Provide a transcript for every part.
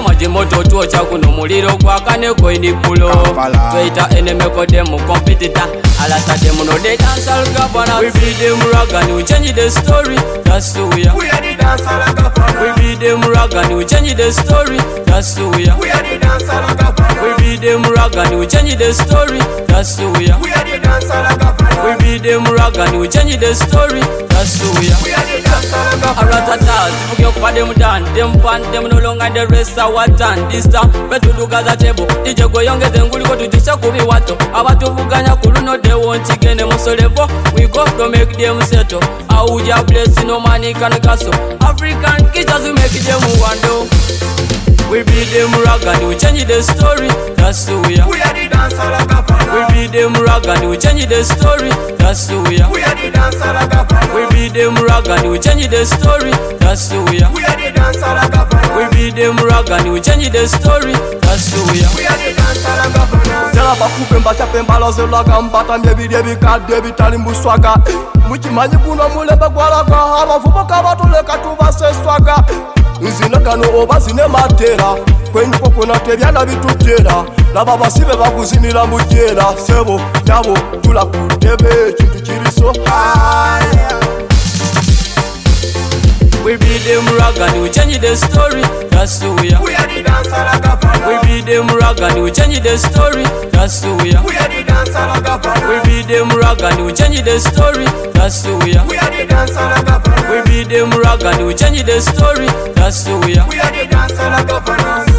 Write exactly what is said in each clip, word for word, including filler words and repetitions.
Tweta maji moto tuocha kuno muliro gwaka ne koini pulo. Tweta enemeko demo competitor. Alata demo no they dance all governors. We be them rag and we change the story. That's who we are. We are the dance all governors. We be them rag and we change the story. That's who we are. We are the dance all governors. We be them rag and we change the story. That's who we are. We are the dance all governors. We be them rag and we change the story. That's who we are. We are the dance all governors. Aratata, tifuke kwa dem done. Dem pan, dem no longer the rest of what done. This time, betu dugaza table. D J go yonge zenguli ko tujisa kubi wato. Abatuvuganya kuluno de won't gene musolevo. We go to make them settle. Auja bless no money can castle. African kitchens we make them wando. We be them rag and we change the story. That's who we are. We are the dance all governors. We be them rag and we change the story. That's who we are. We are the dance all governors. We be them rag and we change the story. That's who we are. We are the dance all governors. We be them rag and we change the story. That's who we are. We are the dance all governors. Tela bakupemba chapemba lozo laga mbata mbebide bikade bitali muswaga. Muchimanyi kuno mulembe gwalaga abavubo kabatoleka tubase swaga. Nzinagano oba zine matera kwenye kokona tebyana bitutera laba basibe bakuzinira mujera sebo tabo tula kutebe kintu kiriso haya. We be them rag and we change the story. That's who we are. We are the dance all governors. We be them rag and we change the story. That's who we are. We are the dance all governors. We be them rag and we change the story. That's who we are. We are the dance all governors. We be them rag and we change the story. That's who we are. We are the dance all governors.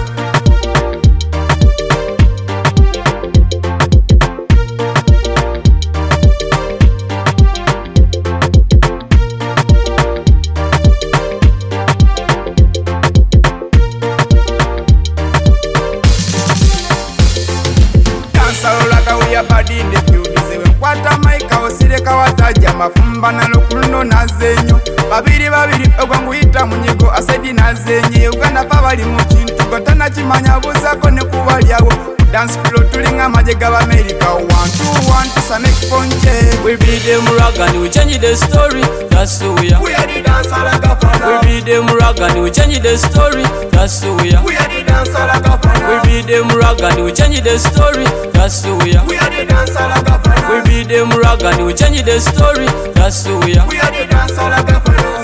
We are bad in the field. Kwata maika osireka wataja mafumba na lokuluno na zenyo babiri babiri ogwanguita munyigo asedi na zenye uganda pa bali mu kintu gotana kimanya buzako ne kubalyawo dance floor tulinga majega ba America one two one to sanek ponche. We be them rag and we change the story. That's who we are. We are the dance all governors. We be them rag and we change the story. That's who we are. We are the dance all governors. We be them rag and we change the story. That's who we are. We are the dance all governors. We be them rag and we change the story. That's who we are. We are the dance all governors.